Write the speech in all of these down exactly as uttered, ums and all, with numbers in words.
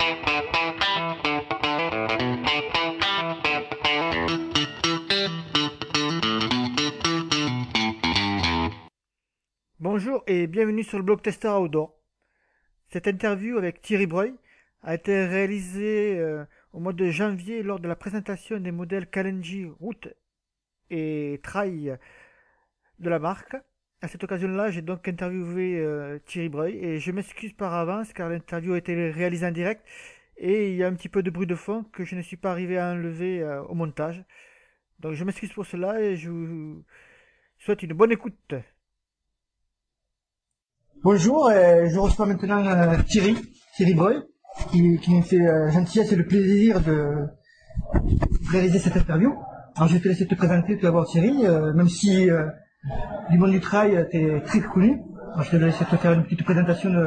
Bonjour et bienvenue sur le blog Tester Outdoor. Cette interview avec Thierry Breuil a été réalisée euh, au mois de janvier lors de la présentation des modèles Kalenji Route et Trail de la marque. À cette occasion-là, j'ai donc interviewé euh, Thierry Breuil et je m'excuse par avance car l'interview a été réalisée en direct et il y a un petit peu de bruit de fond que je ne suis pas arrivé à enlever euh, au montage. Donc je m'excuse pour cela et je vous souhaite une bonne écoute. Bonjour, euh, je reçois maintenant euh, Thierry, Thierry Breuil, qui, qui me fait euh, gentillesse et le plaisir de réaliser cette interview. Alors je vais te laisser te présenter tout d'abord Thierry, euh, même si euh, du monde du trail tu es très connu. Alors, je vais te laisser te faire une petite présentation de,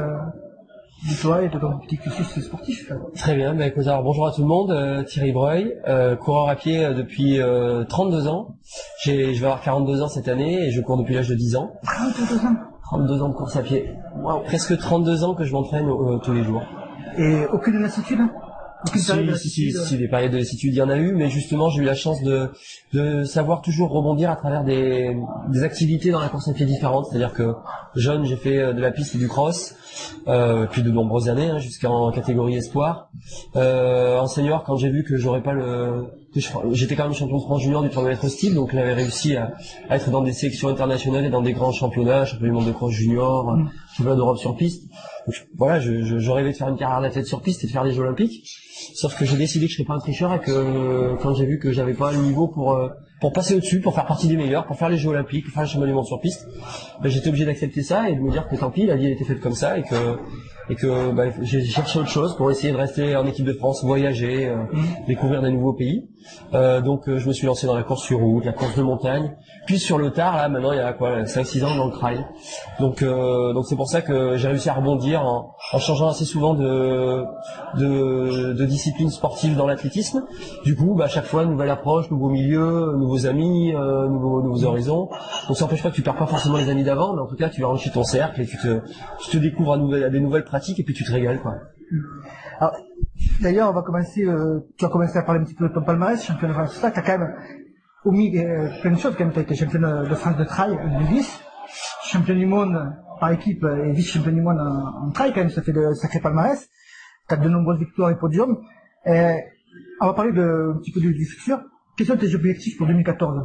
de toi et de ton petit cursus sportif. Très bien, bah, écoute, alors bonjour à tout le monde, euh, Thierry Breuil, euh, coureur à pied euh, depuis euh, trente-deux ans. J'ai, je vais avoir quarante-deux ans cette année et je cours depuis l'âge de dix ans. trente-deux ans trente-deux ans de course à pied. Wow. Presque trente-deux ans que je m'entraîne euh, tous les jours. Et aucune lassitude? Aucune si, période de si, si, lassitude si, des périodes de lassitude, il y en a eu, mais justement, j'ai eu la chance de, de savoir toujours rebondir à travers des, des activités dans la course à pied différentes. C'est-à-dire que jeune, j'ai fait de la piste et du cross, euh, depuis de nombreuses années, hein, jusqu'en catégorie espoir. Euh, en senior, quand j'ai vu que j'aurais pas le, que je, j'étais quand même champion de France junior du trois mètres style, donc j'avais réussi à, à être dans des sélections internationales et dans des grands championnats, championnat du monde de cross junior, mm. championnat d'Europe sur piste. Donc, voilà, je, je, je rêvais de faire une carrière d'athlète sur piste et de faire les Jeux Olympiques. Sauf que j'ai décidé que je serais pas un tricheur et que quand j'ai vu que j'avais pas le niveau pour pour passer au-dessus, pour faire partie des meilleurs, pour faire les Jeux Olympiques, pour faire le championnat du monde sur piste, ben, j'étais obligé d'accepter ça et de me dire que tant pis, la vie elle était faite comme ça et que et que ben, j'ai cherché autre chose pour essayer de rester en équipe de France, voyager, euh, mmh. découvrir des nouveaux pays. Euh, donc euh, je me suis lancé dans la course sur route, la course de montagne, puis sur le tard là maintenant il y a quoi cinq six ans dans le trail. Donc euh, donc c'est pour ça que j'ai réussi à rebondir en, en changeant assez souvent de de, de discipline sportive dans l'athlétisme. Du coup, bah, à chaque fois nouvelle approche, nouveau milieu, nouveaux amis, euh, nouveaux nouveaux horizons. Donc ça n'empêche pas que tu perds pas forcément les amis d'avant, mais en tout cas tu enrichis ton cercle et tu te tu te découvres à, nouvelle, à des nouvelles pratiques et puis tu te régales quoi. Alors, d'ailleurs, on va commencer. Euh, tu as commencé à parler un petit peu de ton palmarès, champion de France. Tu as quand même omis euh, plein de choses. Quand même, tu as été champion de France de trail en deux mille dix, champion du monde par équipe et vice-champion du monde en, en trail. Quand même, ça fait de sacrés palmarès. Tu as de nombreuses victoires et podiums. Et on va parler de, un petit peu du, du futur. Quels sont tes objectifs pour deux mille quatorze?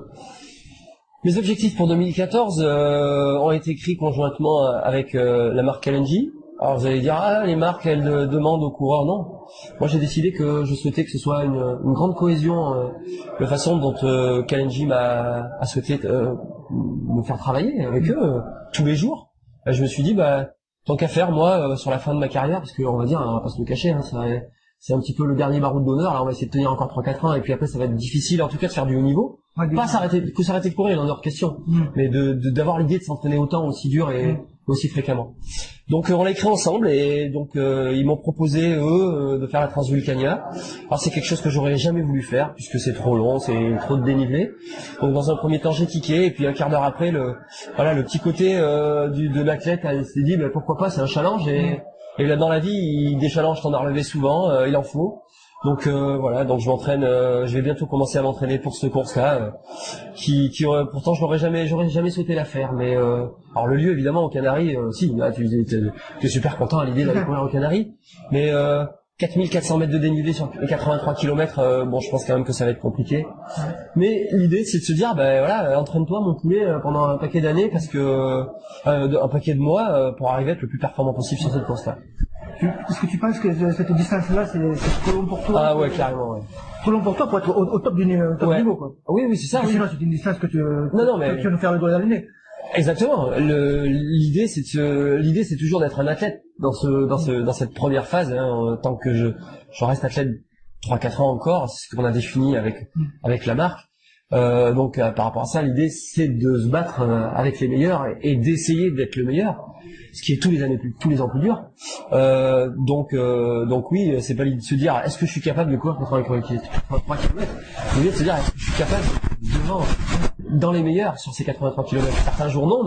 Mes objectifs pour deux mille quatorze euh, ont été écrits conjointement avec euh, la marque Kalenji. Alors vous allez dire, ah, les marques, elles euh, demandent aux coureurs. Non. Moi, j'ai décidé que je souhaitais que ce soit une, une grande cohésion, euh, la façon dont euh, Kalenji m'a a souhaité euh, me faire travailler avec eux euh, tous les jours. Là, je me suis dit, bah, tant qu'à faire, moi, euh, sur la fin de ma carrière, parce qu'on va dire, on va pas se le cacher, hein, ça, c'est un petit peu le dernier baroud d'honneur. Alors on va essayer de tenir encore trois quatre ans, et puis après, ça va être difficile, en tout cas, de faire du haut niveau. Ouais, pas s'arrêter, que s'arrêter de courir, il en est hors question, mmh. mais de, de d'avoir l'idée de s'entraîner autant, aussi dur et mmh. aussi fréquemment. Donc euh, on l'a écrit ensemble et donc euh, ils m'ont proposé eux euh, de faire la Transvulcania. Alors c'est quelque chose que j'aurais jamais voulu faire puisque c'est trop long, c'est trop de dénivelé. Donc dans un premier temps j'ai tiqué et puis un quart d'heure après le voilà le petit côté euh, du, de l'athlète s'est dit ben, pourquoi pas, c'est un challenge et, et là dans la vie il, des challenges t'en as relevé souvent, euh, il en faut. Donc euh, voilà, donc je m'entraîne, euh, je vais bientôt commencer à m'entraîner pour cette course-là, euh, qui, qui euh, pourtant je n'aurais jamais, j'aurais jamais souhaité la faire. Mais euh, alors le lieu évidemment aux Canaries, euh, si, là tu es super content à l'idée d'aller courir aux Canaries, mais euh, quatre mille quatre cents mètres de dénivelé sur quatre-vingt-trois kilomètres, euh, bon je pense quand même que ça va être compliqué. Mais l'idée c'est de se dire, ben voilà, entraîne-toi mon poulet pendant un paquet d'années parce que euh, un paquet de mois euh, pour arriver à être le plus performant possible sur cette course-là. Est-ce que tu penses que cette distance-là, c'est, c'est trop long pour toi? Ah ouais, carrément, ouais. Trop long pour toi pour être au, au top du top ouais. niveau, quoi. Oui, oui, c'est ça. Sinon, oui. c'est une distance que tu, non, non, mais... que tu vas nous faire le doigt dans le nez. Exactement. Le, l'idée, c'est de se, l'idée, c'est toujours d'être un athlète dans ce, dans ce, dans cette première phase. Hein, tant que je, je reste athlète trois quatre ans encore, c'est ce qu'on a défini avec, avec la marque. Euh, donc, euh, par rapport à ça, l'idée, c'est de se battre euh, avec les meilleurs et, et d'essayer d'être le meilleur. Ce qui est tous les années plus, tous les ans plus dur. Euh, donc, euh, donc oui, c'est pas l'idée de se dire est-ce que je suis capable de courir quatre-vingts kilomètres. L'idée de se dire est-ce que je suis capable devant dans les meilleurs sur ces quatre-vingt-trois kilomètres. Certains jours non, mais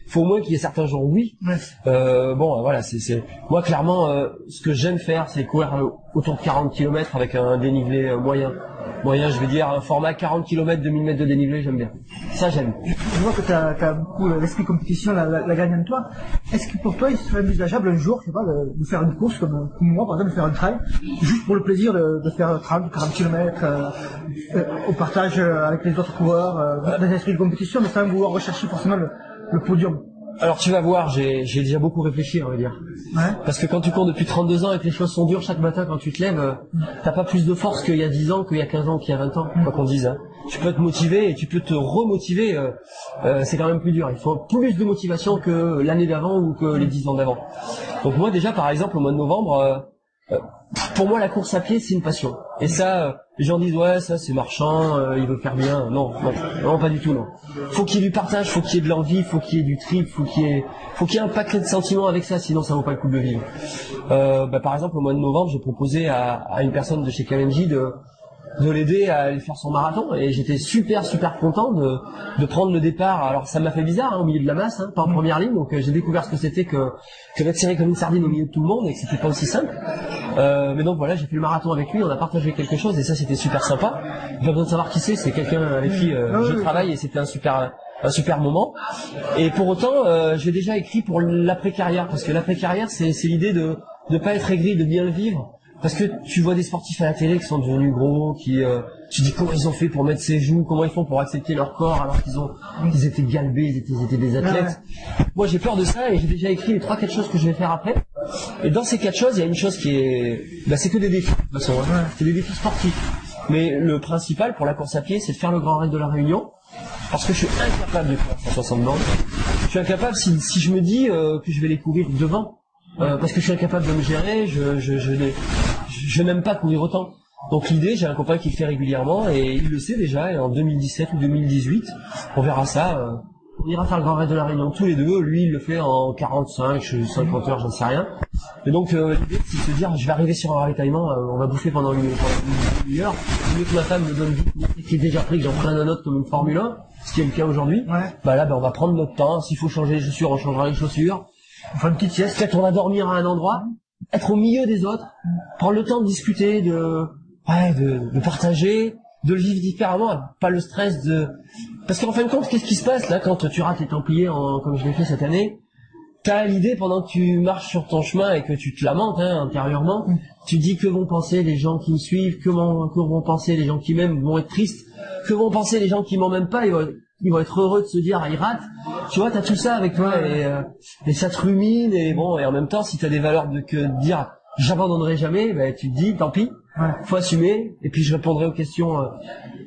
faut au moins qu'il y ait certains jours oui. Ouais. Euh, bon, voilà, c'est, c'est moi clairement, euh, ce que j'aime faire, c'est courir euh, autour de quarante kilomètres avec un dénivelé euh, moyen. Moyen, je veux dire, un format quarante kilomètres, deux mille mètres de dénivelé, j'aime bien. Ça, j'aime. Je vois que tu as beaucoup l'esprit compétition, la, la, la gagne en toi. Est-ce que pour toi, il serait envisageable un jour, je sais pas, de, de faire une course comme, comme moi, par exemple, de faire un trail, juste pour le plaisir de, de faire trente, quarante kilomètres euh, euh, au partage euh, avec les autres coureurs, euh, dans un esprit de compétition, mais sans vouloir rechercher forcément le, le podium? Alors tu vas voir, j'ai, j'ai déjà beaucoup réfléchi, on va dire. Ouais. Parce que quand tu cours depuis trente-deux ans et que les choses sont dures chaque matin quand tu te lèves, euh, t'as pas plus de force qu'il y a dix ans, qu'il y a quinze ans, qu'il y a vingt ans, quoi qu'on dise. Hein. Tu peux te motiver et tu peux te remotiver, euh, euh, c'est quand même plus dur. Il faut plus de motivation que l'année d'avant ou que les dix ans d'avant. Donc moi déjà, par exemple, au mois de novembre, euh, euh, pour moi la course à pied c'est une passion. Et ça, euh, les gens disent ouais ça c'est marchand, euh, il veut faire bien. Non, non, non pas du tout non. Faut qu'il y ait du partage, faut qu'il y ait de l'envie, faut qu'il y ait du trip, faut qu'il y ait, faut qu'il y ait un paquet de sentiments avec ça, sinon ça vaut pas le coup de le vivre. Euh, bah, par exemple au mois de novembre j'ai proposé à, à une personne de chez K L M J de de l'aider à aller faire son marathon et j'étais super super content de, de prendre le départ. Alors ça m'a fait bizarre hein, au milieu de la masse, hein, pas en première ligne, donc euh, j'ai découvert ce que c'était que, que d'être serré comme une sardine au milieu de tout le monde et que c'était pas aussi simple. Euh, mais donc voilà, j'ai fait le marathon avec lui, on a partagé quelque chose et ça c'était super sympa. J'ai pas besoin de savoir qui c'est, c'est quelqu'un avec qui euh, je travaille et c'était un super un super moment. Et pour autant, euh, j'ai déjà écrit pour l'après-carrière parce que l'après-carrière c'est, c'est l'idée de ne pas être aigri, de bien le vivre. Parce que tu vois des sportifs à la télé qui sont devenus gros, qui euh, tu dis comment ils ont fait pour mettre ses joues, comment ils font pour accepter leur corps alors qu'ils ont ils étaient galbés, ils étaient, ils étaient des athlètes. Moi j'ai peur de ça et j'ai déjà écrit les trois quatre choses que je vais faire après. Et dans ces quatre choses, il y a une chose qui est bah c'est que des défis de toute façon, hein. C'est des défis sportifs. Mais le principal pour la course à pied, c'est de faire le Grand Raid de la Réunion. Parce que je suis incapable de faire cent soixante bornes. Je suis incapable si, si je me dis euh, que je vais les courir devant. Euh, parce que je suis incapable de me gérer, je, je, je, je, je n'aime pas courir autant. Donc l'idée, j'ai un copain qui le fait régulièrement et il le sait déjà, et en deux mille dix-sept ou deux mille dix-huit, on verra ça, euh, on ira faire le Grand Raid de la Réunion tous les deux, lui il le fait en quarante-cinq, cinquante heures, j'en sais rien. Et donc euh, l'idée c'est de se dire, je vais arriver sur un ravitaillement, euh, on va bouffer pendant une, pendant une heure, au lieu que ma femme me donne vite, qui est déjà pris, que j'en prenne un autre comme une Formule un, ce qui est le cas aujourd'hui, ouais. Bah là bah, on va prendre notre temps, s'il faut changer les chaussures, on changera les chaussures. Enfin, une petite sieste, peut-être on va dormir à un endroit, être au milieu des autres, prendre le temps de discuter, de, ouais, de, de partager, de le vivre différemment, pas le stress de, parce qu'en fin de compte, qu'est-ce qui se passe là quand tu rates les Templiers, en, comme je l'ai fait cette année? T'as l'idée pendant que tu marches sur ton chemin et que tu te lamentes hein, intérieurement, tu dis que vont penser les gens qui me suivent, que vont, que vont penser les gens qui m'aiment, vont être tristes, que vont penser les gens qui m'ont même pas, ils vont, ils vont être heureux de se dire ah il rate. Tu vois, t'as tout ça avec toi et, euh, et ça te rumine et bon et en même temps si t'as des valeurs de que de dire j'abandonnerai jamais, ben tu te dis tant pis, ouais. Faut assumer et puis je répondrai aux questions euh,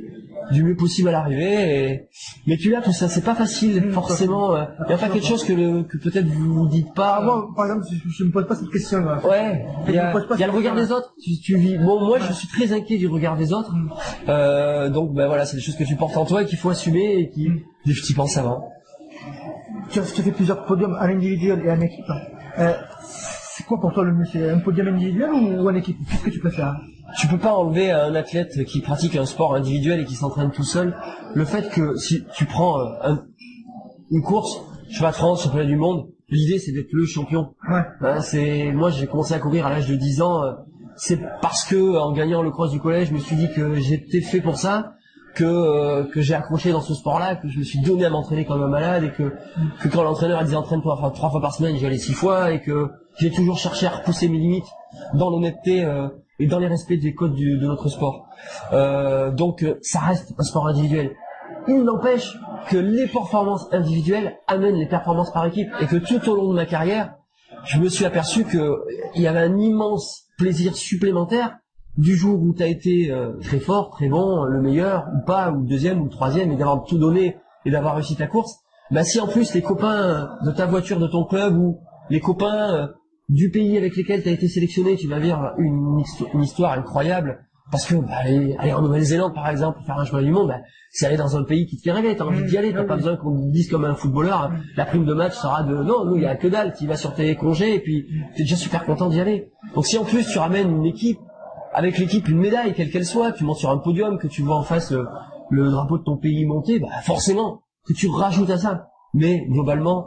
du mieux possible à l'arrivée. Et... Mais tu l'as tout ça, c'est pas facile mmh, forcément. Il euh, y a pas quelque chose que, le, que peut-être vous dites pas. Ah, moi, par exemple, je, je me pose pas cette question. Là. Ouais. Il y a, y a le regard des autres. Tu, tu vis. Bon, moi, ouais. Je suis très inquiet du regard des autres. Mmh. Euh, donc, ben voilà, c'est des choses que tu portes en toi et qu'il faut assumer et qui, mmh. tu y penses avant. Tu as, tu as fait plusieurs podiums à l'individuel et à l'équipe. Euh, c'est quoi pour toi le mieux? C'est un podium individuel ou, ou en équipe? Qu'est-ce que tu préfères? Tu peux pas enlever à un athlète qui pratique un sport individuel et qui s'entraîne tout seul le fait que si tu prends un, une course, chemin de France, championnat du monde, l'idée c'est d'être le champion. Ouais. Hein, c'est moi j'ai commencé à courir à l'âge de dix ans, c'est parce que en gagnant le cross du collège, je me suis dit que j'étais fait pour ça, que euh, que j'ai accroché dans ce sport-là, que je me suis donné à m'entraîner comme un malade et que que quand l'entraîneur disait entraîne-toi enfin, trois fois par semaine, j'y allais six fois et que j'ai toujours cherché à repousser mes limites dans l'honnêteté euh, et dans les respects des codes du, de notre sport. Euh, donc ça reste un sport individuel. Il n'empêche que les performances individuelles amènent les performances par équipe et que tout au long de ma carrière, je me suis aperçu que il y avait un immense plaisir supplémentaire du jour où tu as été euh, très fort, très bon, le meilleur ou pas, ou deuxième ou troisième, et d'avoir tout donné et d'avoir réussi ta course. Bah si en plus les copains de ta voiture, de ton club ou les copains euh, du pays avec lesquels tu as été sélectionné, tu vas vivre une, une histoire incroyable, parce que bah, aller, aller en Nouvelle-Zélande par exemple, faire un chemin du monde, bah, c'est aller dans un pays qui te fait rêver, t'as envie d'y aller, t'as pas besoin qu'on te dise comme un footballeur, hein, la prime de match sera de non, nous il y a que dalle, tu vas sur tes congés et puis t'es déjà super content d'y aller. Donc si en plus tu ramènes une équipe, avec l'équipe une médaille, quelle qu'elle soit, tu montes sur un podium, que tu vois en face le, le drapeau de ton pays monter, bah forcément que tu rajoutes à ça. Mais globalement,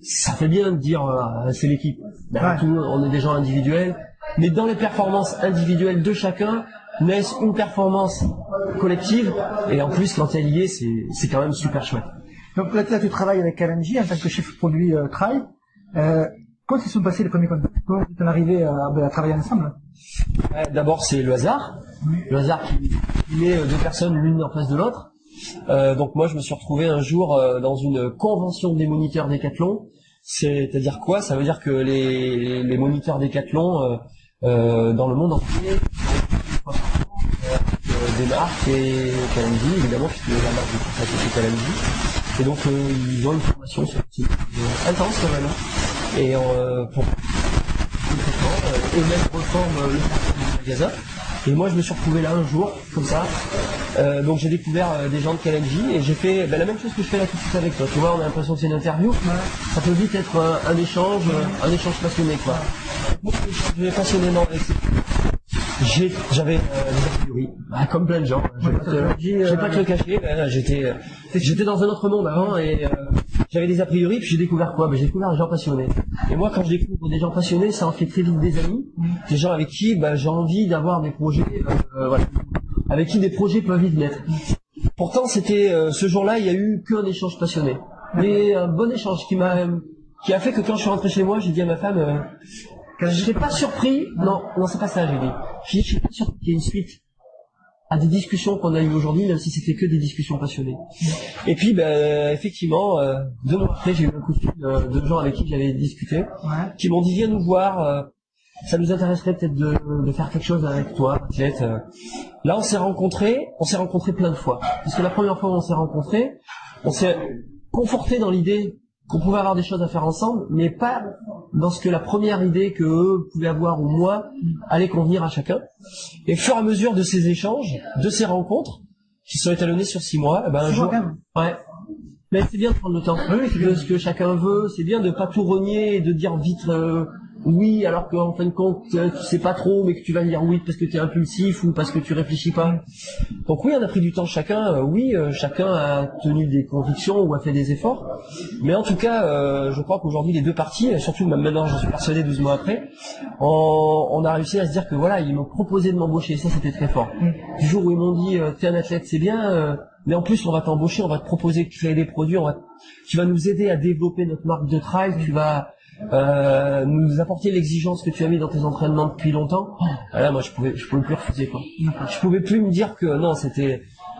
ça fait bien de dire euh, c'est l'équipe. Ben, Ouais. tout, on est des gens individuels, mais dans les performances individuelles de chacun naissent une performance collective, et en plus quand elle y est, c'est, c'est quand même super chouette. Donc là, là, tu travailles avec K L N J en tant que chef produit euh, Trail. Euh, comment se sont passés les premiers contacts? Comment vous êtes arrivés à, à travailler ensemble? Euh, D'abord, c'est le hasard. Le hasard qui qui met deux personnes l'une en face de l'autre. Euh, donc moi, je me suis retrouvé un jour euh, dans une convention des moniteurs Décathlon. C'est-à-dire quoi? Ça veut dire que les, les moniteurs Décathlon euh, euh, dans le monde entier, euh, des marques et K L N J, évidemment, puisque la marque de course à pied c'est K L N J. Et donc euh, ils ont une formation sur le site euh, intense quand même. Et euh, pour euh, eux-mêmes reforment euh, le parcours du magasin. Et moi je me suis retrouvé là un jour, comme ça. Euh, donc j'ai découvert euh, des gens de K L N J et j'ai fait ben, la même chose que je fais là tout de suite avec toi. Tu vois, on a l'impression que c'est une interview. Ça peut vite être un, un échange, euh, un échange passionné quoi. Moi, je suis passionnément avec ces J'ai, j'avais euh, des a priori, bah, comme plein de gens. Je vais pas, te- je vais pas te le cacher. Ben, j'étais, euh, j'étais dans un autre monde avant et euh, j'avais des a priori. Puis j'ai découvert quoi? Ben, j'ai découvert des gens passionnés. Et moi, quand je découvre des gens passionnés, ça en fait très vite des amis, des gens avec qui ben, j'ai envie d'avoir des projets, euh, voilà, avec qui des projets peuvent vite naître. Pourtant, c'était euh, ce jour-là, il y a eu qu'un échange passionné, mais un bon échange qui m'a, qui a fait que quand je suis rentré chez moi, j'ai dit à ma femme. Euh, Je n'étais pas surpris, non, non c'est pas ça, j'ai dit. Je n'étais pas surpris qu'il y ait une suite à des discussions qu'on a eues aujourd'hui, même si c'était que des discussions passionnées. Et puis, ben, effectivement, euh, deux mois après, j'ai eu un coup de fil euh, de gens avec qui j'avais discuté, Ouais. qui m'ont dit viens nous voir, euh, ça nous intéresserait peut-être de, de faire quelque chose avec toi, athlète. Euh. Là, on s'est rencontrés, on s'est rencontrés plein de fois. Parce que la première fois où on s'est rencontrés, on s'est conforté dans l'idée qu'on pouvait avoir des choses à faire ensemble, mais pas dans ce que la première idée que eux pouvaient avoir ou moi allait convenir à chacun. Et au fur et à mesure de ces échanges, de ces rencontres, qui sont étalonnés sur six mois, eh ben un Six mois, jour, quand même. ouais. Mais c'est bien de prendre le temps de ce que chacun veut, c'est bien de pas tout renier et de dire vite euh, oui alors qu'en fin de compte euh, tu sais pas trop mais que tu vas dire oui parce que tu es impulsif ou parce que tu réfléchis pas. Donc oui, on a pris du temps chacun, euh, oui, euh, chacun a tenu des convictions ou a fait des efforts, mais en tout cas, euh, je crois qu'aujourd'hui les deux parties, et surtout même maintenant j'en suis persuadé douze mois après, on, on a réussi à se dire que voilà, ils m'ont proposé de m'embaucher, ça c'était très fort. Du jour où ils m'ont dit, euh, t'es un athlète, c'est bien, euh, mais en plus on va t'embaucher, on va te proposer de créer des produits, on va, tu vas nous aider à développer notre marque de trail, tu vas euh, nous apporter l'exigence que tu as mis dans tes entraînements depuis longtemps. Ah là, moi, je pouvais, je pouvais plus refuser quoi. Je pouvais plus me dire que non, c'était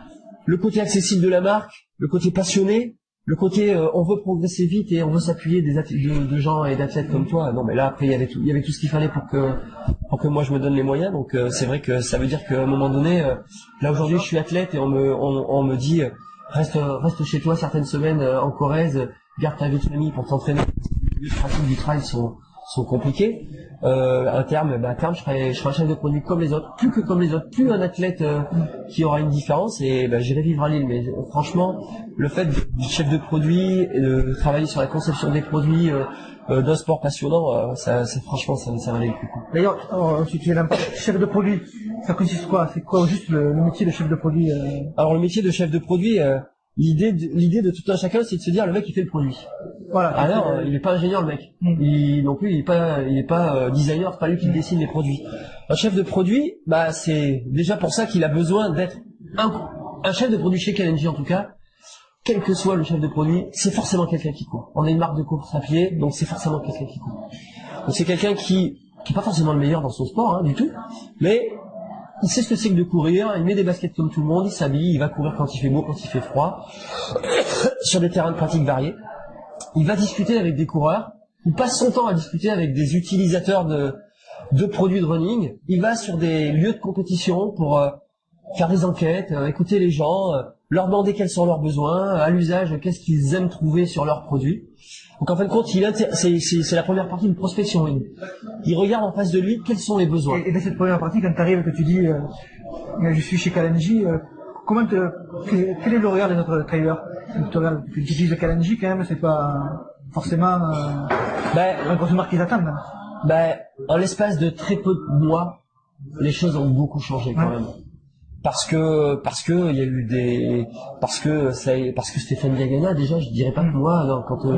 le côté accessible de la marque, le côté passionné, le côté euh, on veut progresser vite et on veut s'appuyer des ath- de, de gens et d'athlètes comme toi. Non, mais là après il y avait tout, il y avait tout ce qu'il fallait pour que pour que moi je me donne les moyens. Donc euh, c'est vrai que ça veut dire qu'à un moment donné, euh, là aujourd'hui je suis athlète et on me on, on me dit euh, reste reste chez toi certaines semaines euh, en Corrèze, garde ta vie de famille pour t'entraîner. Les pratiques du trail sont, sont compliquées. Euh, à terme, bah, à terme, je serai, je serai un chef de produit comme les autres, plus que comme les autres, plus un athlète euh, qui aura une différence et bah, j'irai vivre à Lille. Mais euh, franchement, le fait du chef de produit et de travailler sur la conception des produits euh, euh, d'un sport passionnant, euh, ça, ça, franchement, ça, ça valait le coup. D'ailleurs, oh, tu, tu es là, chef de produit, ça consiste quoi? C'est quoi juste le, le métier de chef de produit euh... Alors le métier de chef de produit, euh, l'idée de, l'idée de tout un chacun, c'est de se dire le mec il fait le produit. Voilà. Ah non, euh, il est pas ingénieur le mec. Mm. Il non plus, il est pas, il est pas euh, designer, c'est pas lui qui dessine les produits. Un chef de produit, bah c'est déjà pour ça qu'il a besoin d'être un, un chef de produit chez K L N J en tout cas. Quel que soit le chef de produit, c'est forcément quelqu'un qui court. On a une marque de course à pied, donc c'est forcément quelqu'un qui court. Donc c'est quelqu'un qui qui est pas forcément le meilleur dans son sport, hein, du tout, mais il sait ce que c'est que de courir, il met des baskets comme tout le monde, il s'habille, il va courir quand il fait beau, quand il fait froid, sur des terrains de pratique variés. Il va discuter avec des coureurs, il passe son temps à discuter avec des utilisateurs de, de produits de running, il va sur des lieux de compétition pour euh, faire des enquêtes, euh, écouter les gens, euh, leur demander quels sont leurs besoins, à l'usage, qu'est-ce qu'ils aiment trouver sur leurs produits. Donc en fin de compte, il inter- c'est, c'est, c'est la première partie de prospection. Il, il regarde en face de lui quels sont les besoins. Et, et dans cette première partie, quand tu arrives et que tu dis euh, je suis chez K L N J, euh, comment te, quel, quel est le regard des autres trailers? Tu regardes, tu utilises K L N J quand même, c'est pas forcément euh, Ben, la grosse marque qu'ils attendent. Hein. ben, en l'espace de très peu de mois, les choses ont beaucoup changé quand Ouais. même. Parce que parce que il y a eu des parce que ça parce que Stéphane Diagana déjà je dirais pas que moi non, quand euh,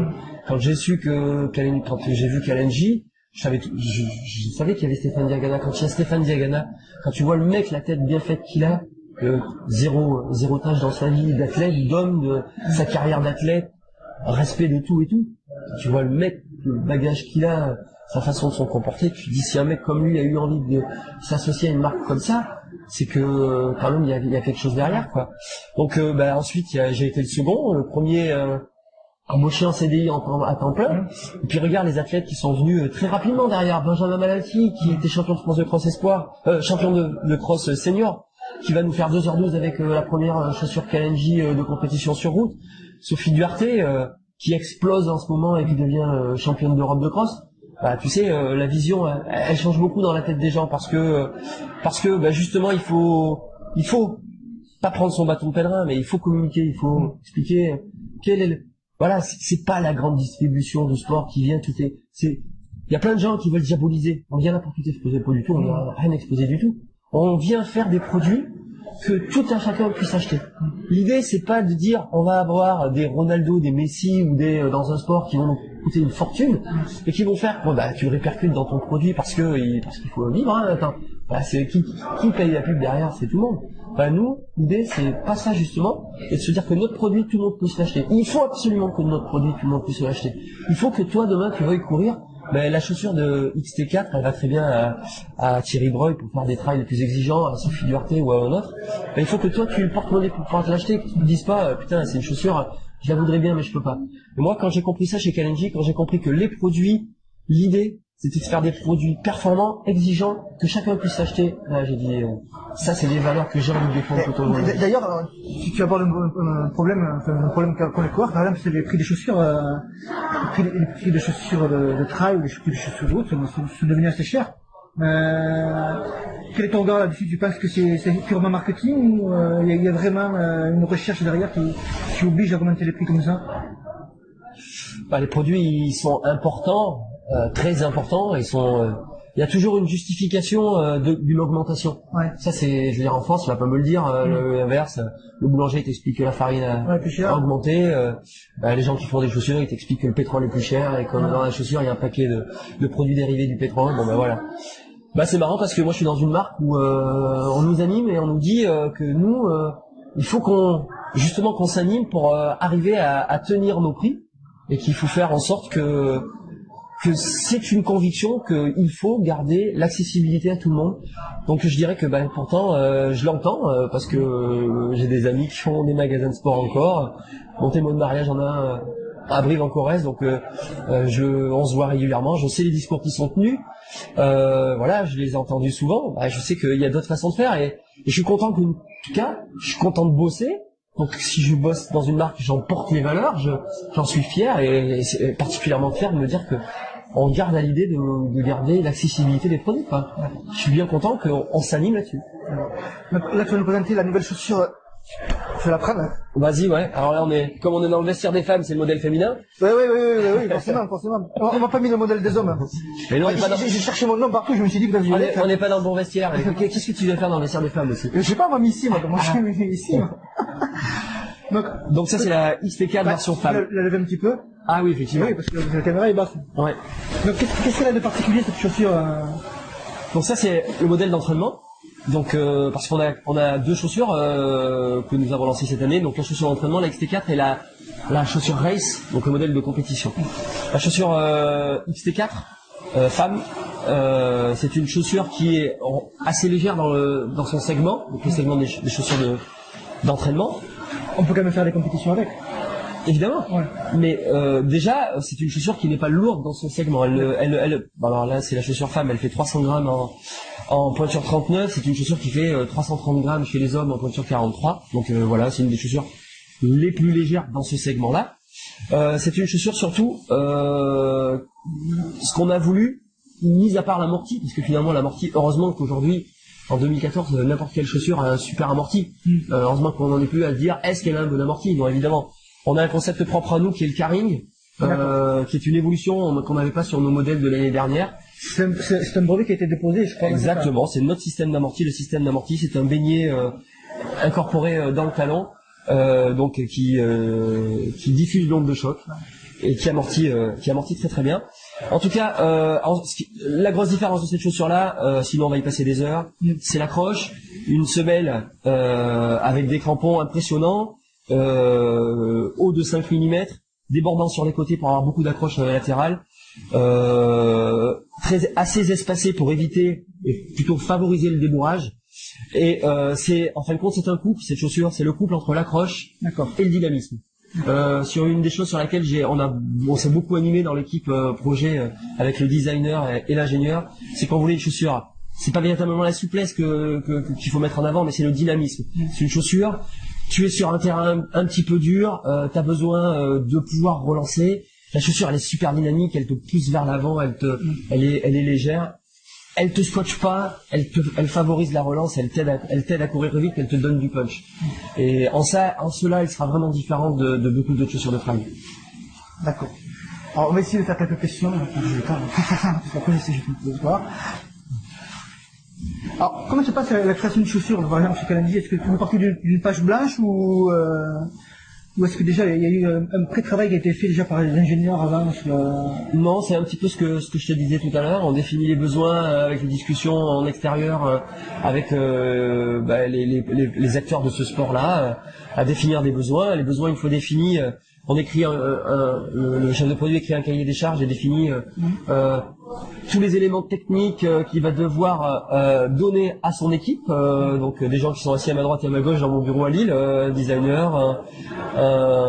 quand j'ai su que Kalen- quand j'ai vu Kalenji, je savais tout- je, je savais qu'il y avait Stéphane Diagana. Quand il y a Stéphane Diagana, quand tu vois le mec, la tête bien faite qu'il a, euh, zéro zéro tâche dans sa vie d'athlète, d'homme, de sa carrière d'athlète, respect de tout et tout. Tu vois le mec, le bagage qu'il a, sa façon de se comporter, tu te dis si un mec comme lui a eu envie de s'associer à une marque comme ça, c'est que euh, quand même il y a, il y a quelque chose derrière, quoi. Donc euh, bah, ensuite il y a- j'ai été le second, le premier euh, embauché en C D I en temps- à temps plein. Et puis regarde les athlètes qui sont venus euh, très rapidement derrière. Benjamin Malati qui était champion de France de cross espoir, euh, champion de, de cross senior, qui va nous faire deux heures douze avec euh, la première euh, chaussure Kalenji euh, de compétition sur route. Sophie Duarte euh, qui explose en ce moment et qui devient euh, championne d'Europe de cross. Bah, tu sais, euh, la vision, elle, elle change beaucoup dans la tête des gens parce que euh, parce que bah, justement il faut il faut pas prendre son bâton de pèlerin, mais il faut communiquer, il faut expliquer euh, quel est le... Voilà, c'est c'est pas la grande distribution de sport qui vient tout est c'est il y a plein de gens qui veulent diaboliser. On vient là pour tout exposer, pas du tout, on vient rien exposer du tout. On vient faire des produits que tout un chacun puisse acheter. L'idée, c'est pas de dire on va avoir des Ronaldo, des Messi ou des euh, dans un sport qui vont nous coûter une fortune et qui vont faire bon, bah tu répercutes dans ton produit parce que il- parce qu'il faut vivre. Hein, attends, bah, c'est qui qui paye la pub derrière, c'est tout le monde. Bah nous, l'idée c'est pas ça justement, et de se dire que notre produit tout le monde puisse l'acheter. Il faut absolument que notre produit tout le monde puisse l'acheter. Il faut que toi demain tu veuilles courir. Ben, la chaussure de X T quatre, elle va très bien à, à Thierry Breuil pour faire des trails les plus exigeants, à Sophie Duarte ou à un autre. Ben, il faut que toi, tu le portes monnaie pour pouvoir te l'acheter, que tu ne te dises pas, euh, putain, c'est une chaussure, je la voudrais bien, mais je peux pas. Et moi, quand j'ai compris ça chez Kalenji, quand j'ai compris que les produits, l'idée, c'était de faire des produits performants, exigeants, que chacun puisse s'acheter, là, j'ai dit, euh, ça, c'est des valeurs que j'ai envie de défendre tout au long. D- D'ailleurs, euh, si tu abordes un, un problème, enfin, un problème qu'ont les coureurs, par exemple, c'est les prix des chaussures, euh, les, prix, les prix des chaussures de, de trail ou les prix des chaussures de route sont, sont, sont devenus assez chers. Euh, quel est ton regard là-dessus? Tu penses que c'est c'est purement marketing ou euh, il y, a- il y a vraiment euh, une recherche derrière qui, qui oblige à augmenter les prix comme ça? Bah, les produits, ils sont importants, euh, très importants, ils sont, euh, il y a toujours une justification euh, de- d'une augmentation. Ouais. Ça, c'est, je veux dire, en France, tu vas pas me le dire, euh, Mm. l'inverse. Le boulanger, il t'explique que la farine a, Ouais, plus cher. a augmenté. Euh, bah, les gens qui font des chaussures, ils t'expliquent que le pétrole est plus cher et que dans la chaussure, il y a un paquet de, de produits dérivés du pétrole. Bon, ben voilà. Bah, c'est marrant parce que moi, je suis dans une marque où euh, on nous anime et on nous dit euh, que nous, euh, il faut qu'on, justement, qu'on s'anime pour euh, arriver à, à tenir nos prix et qu'il faut faire en sorte que que c'est une conviction qu'il faut garder l'accessibilité à tout le monde. Donc je dirais que ben, pourtant euh, je l'entends euh, parce que euh, j'ai des amis qui font des magasins de sport encore. Mon témoin de mariage en a un euh, à Brive-en-Corrèze, donc euh, euh, je, on se voit régulièrement. Je sais les discours qui sont tenus. Euh, voilà, je les ai entendus souvent. Bah, je sais qu'il y a d'autres façons de faire et, et je suis content qu'en tout cas, je suis content de bosser. Donc si je bosse dans une marque, j'en porte les valeurs, je, j'en suis fier et, et c'est particulièrement fier de me dire que on garde à l'idée de, de garder l'accessibilité des produits. Quoi. Je suis bien content qu'on on s'anime là-dessus. Là, tu vas nous présenter la nouvelle chaussure. Je vais la prendre. Hein. Vas-y, ouais. Alors là, on est, comme on est dans le vestiaire des femmes, c'est le modèle féminin. Oui, oui, oui, oui, oui, forcément, forcément. On on m'a pas mis le modèle des hommes. Hein. Mais non, on Ouais, n'est pas dans, j'ai j'ai cherché mon nom partout, je me suis dit que dans on est- on n'est pas dans le bon vestiaire. Qu'est-ce que tu viens faire dans le vestiaire des femmes aussi? Je sais pas, on m'a mis ici, moi. Moi, je mis ici. Moi. Donc, Donc ça, c'est la X T quatre bah, version tu femme. la, la lever un petit peu. Ah oui, effectivement. Oui, parce que la caméra est basse. Ouais. Donc, qu'est-ce qu'est-ce qu'elle a de particulier, cette chaussure euh... Donc ça, c'est le modèle d'entraînement. Donc euh, parce qu'on a on a deux chaussures euh, que nous avons lancées cette année. Donc la chaussure d'entraînement, la X T quatre et la la chaussure race, donc le modèle de compétition. La chaussure euh, X T quatre euh, femme, euh, c'est une chaussure qui est en- assez légère dans le dans son segment, donc le segment des, ch- des chaussures de d'entraînement. On peut quand même faire des compétitions avec. Évidemment. Ouais. Mais euh, déjà, c'est une chaussure qui n'est pas lourde dans son segment. Elle, elle, elle, bon, alors là, c'est la chaussure femme. Elle fait trois cents grammes en, en pointure trente-neuf. C'est une chaussure qui fait euh, trois cent trente grammes chez les hommes en pointure quarante-trois. Donc euh, voilà, c'est une des chaussures les plus légères dans ce segment-là. Euh, c'est une chaussure surtout, euh, ce qu'on a voulu, mis à part l'amorti, parce que finalement l'amorti, heureusement qu'aujourd'hui, en deux mille quatorze, n'importe quelle chaussure a un super amorti. Mm. Euh, heureusement qu'on n'en est plus à se dire est-ce qu'elle a un bon amorti. Non, évidemment. On a un concept propre à nous qui est le carring, euh, qui est une évolution qu'on n'avait pas sur nos modèles de l'année dernière. C'est un, c'est- c'est un brevet qui a été déposé, je crois. Exactement, c'est notre système d'amorti. Le système d'amorti, c'est un beignet euh, incorporé euh, dans le talon, euh, donc qui euh, qui diffuse l'onde de choc. et qui amortit, euh, qui amortit très très bien. En tout cas, euh, en, ce qui, la grosse différence de cette chaussure-là, euh, sinon on va y passer des heures, c'est l'accroche, une semelle euh, avec des crampons impressionnants, euh, haut de cinq millimètres, débordant sur les côtés pour avoir beaucoup d'accroche euh, latérale, euh, très assez espacé pour éviter et plutôt favoriser le débourrage. Et euh, c'est en fin de compte c'est un couple, cette chaussure, c'est le couple entre l'accroche et le dynamisme. Euh, sur une des choses sur laquelles j'ai, on a, on s'est beaucoup animé dans l'équipe euh, projet euh, avec le designer et, et l'ingénieur, c'est qu'on voulait une chaussure. C'est pas véritablement la souplesse que, que, que- qu'il faut mettre en avant, mais c'est le dynamisme. C'est une chaussure. Tu es sur un terrain un petit peu dur, euh, tu as besoin euh, de pouvoir relancer. La chaussure, elle est super dynamique, elle te pousse vers l'avant, elle te, elle est, elle est légère. Elle te scotche pas, elle te, elle favorise la relance, elle t'aide à, elle t'aide à courir vite, elle te donne du punch. Et en ça, en cela, elle sera vraiment différente de, de beaucoup d'autres chaussures de trail. D'accord. Alors, on va essayer de faire quelques questions. Après, j'essaie de voir. Alors, comment se passe la création d'une chaussure, par exemple, chez Calendly? Est-ce que vous partez d'une d'une page blanche ou, euh, ou est-ce que déjà il y a eu un, un pré-travail qui a été fait déjà par les ingénieurs avant sur, euh... Non, c'est un petit peu ce que ce que je te disais tout à l'heure. On définit les besoins euh, avec les discussions en extérieur, euh, avec euh, bah, les, les, les, les acteurs de ce sport-là, euh, à définir des besoins. Les besoins, une fois définis, euh, on écrit un, un, le, le chef de produit écrit un cahier des charges et définit euh, euh, tous les éléments techniques euh, qu'il va devoir euh, donner à son équipe. Euh, donc euh, des gens qui sont assis à ma droite et à ma gauche dans mon bureau à Lille, euh, designer, un, un,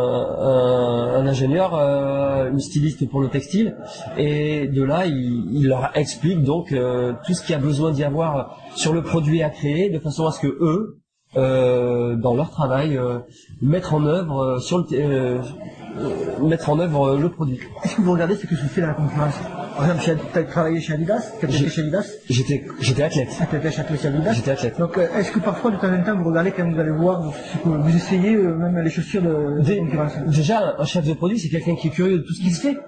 un, un ingénieur, euh, une styliste pour le textile. Et de là, il, il leur explique donc euh, tout ce qu'il y a besoin d'y avoir sur le produit à créer, de façon à ce que eux, euh, dans leur travail, euh, mettre en œuvre euh, sur le t- euh, euh, mettre en œuvre euh, le produit. Est-ce que vous regardez ce que se fait dans la concurrence? Par exemple, tu as travaillé chez Adidas, tu as été chez Adidas? J'étais, j'étais athlète. Ah, tu as été chez Adidas? J'étais athlète. Donc, euh, est-ce que parfois, de temps en temps, vous regardez quand vous allez voir, ce que vous essayez, euh, même les chaussures de, de Dé- concurrence? Déjà, un chef de produit, c'est quelqu'un qui est curieux de tout ce qui se fait.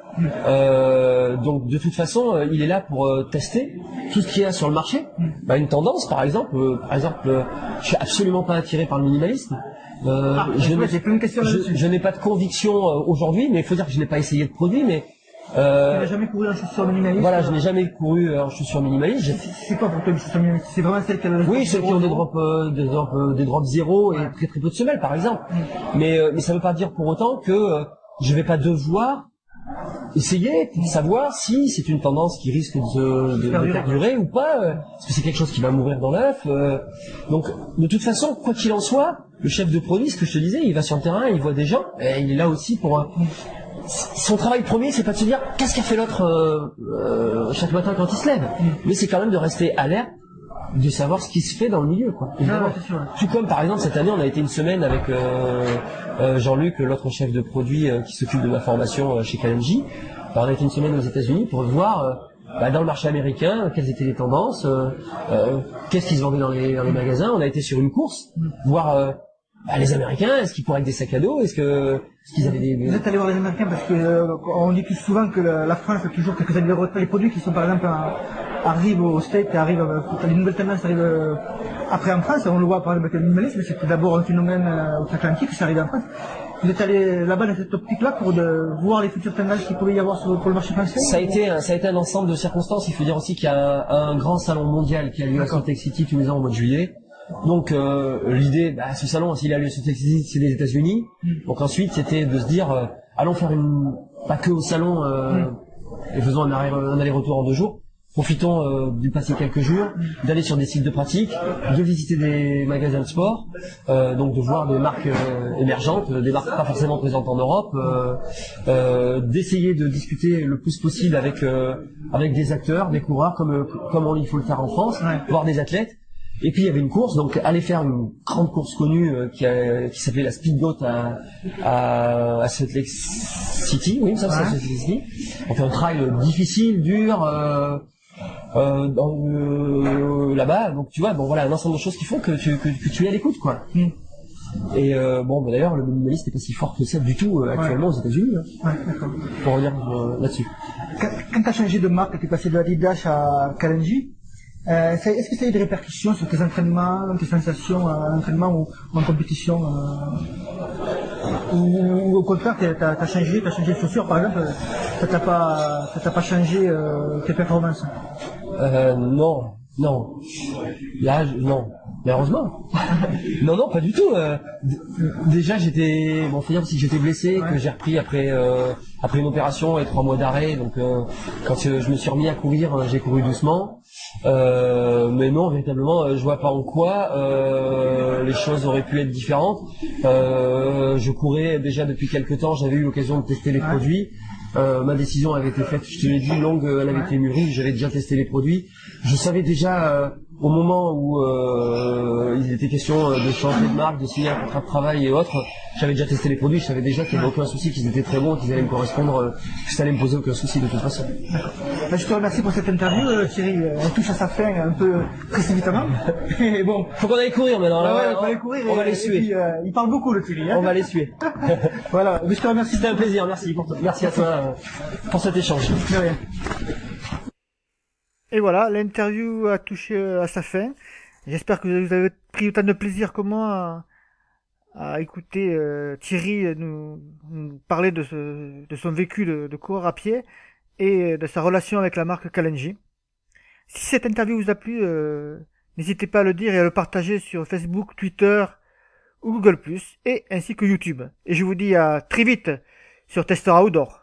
Euh, donc, de toute façon, euh, il est là pour euh, tester tout ce qu'il y a sur le marché. Bah, une tendance, par exemple, euh, par exemple, euh, je suis absolument pas attiré par le minimalisme. Euh, Ah, je, ouais, n'ai- j'ai plein de questions je- là-dessus. je n'ai pas de conviction euh, aujourd'hui, mais il faut dire que je n'ai pas essayé de produit, mais Tu euh, n'as jamais couru en chaussures minimalistes? voilà, je n'ai jamais couru euh, en chaussures minimalistes. J'ai- C'est quoi pour toi les chaussures minimalistes? C'est vraiment celles qui ont Oui, ceux qui ont des drops, euh, des drops, euh, des drops zéro et très très peu de semelles, par exemple. Mais euh, mais ça ne veut pas dire pour autant que euh, je vais pas devoir essayer pour savoir si c'est une tendance qui risque de, se- de- de Perdurer. perdurer ou pas, euh, parce que c'est quelque chose qui va mourir dans l'œuf. euh. Donc, de toute façon, quoi qu'il en soit, le chef de produit, ce que je te disais, il va sur le terrain, il voit des gens, et il est là aussi pour... euh, son travail premier, c'est pas de se dire qu'est-ce qu'a fait l'autre euh, euh, chaque matin quand il se lève, mais c'est quand même de rester alerte, de savoir ce qui se fait dans le milieu, quoi. Évidemment. ouais, c'est sûr. Tout comme par exemple cette année, on a été une semaine avec euh, euh, Jean-Luc, l'autre chef de produit euh, qui s'occupe de ma formation euh, chez Calendly. Alors, on a été une semaine aux États-Unis pour voir euh, bah, dans le marché américain euh, quelles étaient les tendances, euh, euh, qu'est-ce qui se vendait dans les, dans les magasins. On a été sur une course, voir euh, bah, les Américains, est-ce qu'ils couraient avec des sacs à dos, est-ce que est-ce qu'ils avaient des, des- Vous êtes allé voir les Américains parce que euh, on dit plus souvent que la, la France a toujours quelques années de retard. Les produits qui sont par exemple en- arrivent au States, arrivent, euh, les nouvelles tendances arrivent euh, après en France. On le voit par exemple avec le minimalisme, c'était d'abord un phénomène euh, outre-Atlantique, ça arrive en France. Vous êtes allé là-bas dans cette optique-là pour de voir les futures tendances qu'il pouvait y avoir sur, pour le marché français? Ça a été un, ça a été un ensemble de circonstances. Il faut dire aussi qu'il y a un, un grand salon mondial qui a lieu à Salt Lake City tous les ans au mois de juillet. Donc euh, l'idée, bah, ce salon, s'il a lieu à Salt Lake City, c'est les États-Unis. Donc ensuite, c'était de se dire, euh, allons faire une, pas que au salon, euh, et faisons un, arrêt- un aller-retour en deux jours. Profitons euh, d'y passer quelques jours, d'aller sur des sites de pratique, de visiter des magasins de sport, euh, donc de voir des marques euh, émergentes, des marques pas forcément présentes en Europe, euh, euh, d'essayer de discuter le plus possible avec euh, avec des acteurs, des coureurs, comme euh, comme on- il faut le faire en France, Ouais. voir des athlètes. Et puis il y avait une course, donc aller faire une grande course connue euh, qui, a- qui s'appelait la Speed Goat à, à, à Salt Lake City, oui, ça c'est Ouais. Salt Lake City. On fait un trail difficile, dur, euh, euh, dans, euh, là-bas. Donc tu vois, bon voilà, un ensemble de choses qui font que tu, que, que tu es à l'écoute, quoi. Mm. Et euh, bon, bah, d'ailleurs, le minimaliste n'est pas si fort que ça du tout euh, actuellement aux États-Unis. Hein, Ouais, d'accord. pour revenir euh, là-dessus. Quand, quand tu as changé de marque, tu es passé de Adidas à Calendly, euh, ça- est-ce que ça a eu des répercussions sur tes entraînements, tes sensations à l'entraînement ou, ou en compétition euh... Ou, ou au contraire, t'as, t'as t'as changé, t'as changé de chaussures, par exemple, ça t'a pas, ça t'a pas changé euh, tes performances? Euh, non, non. Là, je- non. Mais heureusement. Non, non, pas du tout. Euh, d- déjà, j'étais, bon, faut dire aussi que j'étais blessé, Ouais. que j'ai repris après euh, après une opération et trois mois d'arrêt. Donc, euh, quand euh, je me suis remis à courir, euh, j'ai couru doucement. Euh, mais non, véritablement, euh, je vois pas en quoi euh, les choses auraient pu être différentes. Euh, je courais déjà depuis quelques temps. J'avais eu l'occasion de tester les Ouais. produits. Euh, ma décision avait été faite, je te l'ai dit, longue, euh, elle avait Ouais. été mûrie, j'avais déjà testé les produits. Je savais déjà, euh, au moment où euh, il était question euh, de changer de marque, de signer un contrat de travail et autres, j'avais déjà testé les produits, je savais déjà qu'il n'y avait aucun souci, qu'ils étaient très bons, qu'ils allaient me correspondre, euh, que ça allait me poser aucun souci de toute façon. Ben, je te remercie pour cette interview, euh, Thierry. Euh, Elle touche à sa fin un peu précipitamment. Et bon, Faut qu'on aille courir maintenant, ouais, là, ouais, on, on va aller courir. on et, va les et suer. puis, euh, il parle beaucoup, le Thierry. Hein. On va les suer. Voilà, mais je te remercie. C'était un plaisir, merci pour toi. Merci à toi euh, pour cet échange. De rien. Et voilà, l'interview a touché euh, à sa fin. J'espère que vous avez pris autant de plaisir que moi à, à écouter euh, Thierry nous, nous parler de, ce, de son vécu de, de coureur à pied et de sa relation avec la marque Kalenji. Si cette interview vous a plu, euh, n'hésitez pas à le dire et à le partager sur Facebook, Twitter ou Google plus, et ainsi que YouTube. Et je vous dis à très vite sur Tester Outdoor.